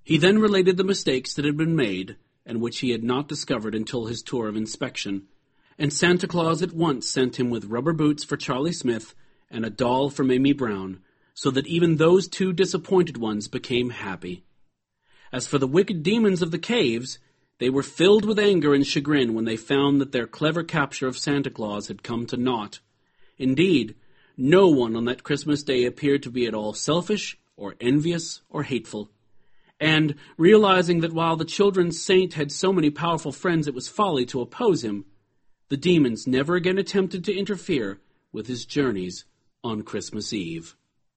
He then related the mistakes that had been made, and which he had not discovered until his tour of inspection, and Santa Claus at once sent him with rubber boots for Charlie Smith and a doll for Mamie Brown, so that even those two disappointed ones became happy. As for the wicked demons of the caves, they were filled with anger and chagrin when they found that their clever capture of Santa Claus had come to naught. Indeed, no one on that Christmas day appeared to be at all selfish or envious or hateful. And, realizing that while the children's saint had so many powerful friends it was folly to oppose him, the demons never again attempted to interfere with his journeys on Christmas Eve.